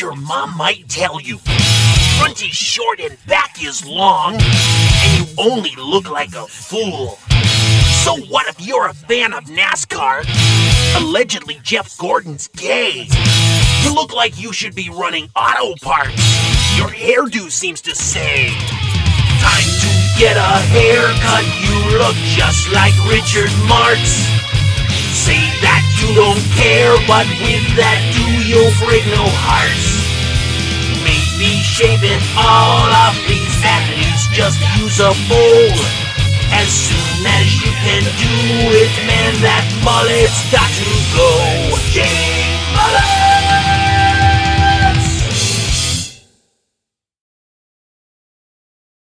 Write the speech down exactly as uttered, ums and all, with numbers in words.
your mom might tell you. Front is short and back is long, and you only look like a fool. So what if you're a fan of NASCAR? Allegedly Jeff Gordon's gay. You look like you should be running auto parts. Your hairdo seems to say, time to get a haircut, you look just like Richard Marx. Say that you don't care, but with that do you'll break no hearts. Maybe shave it all off, please at least just use a bowl. As soon as you can do it, man, that mullet's got to go.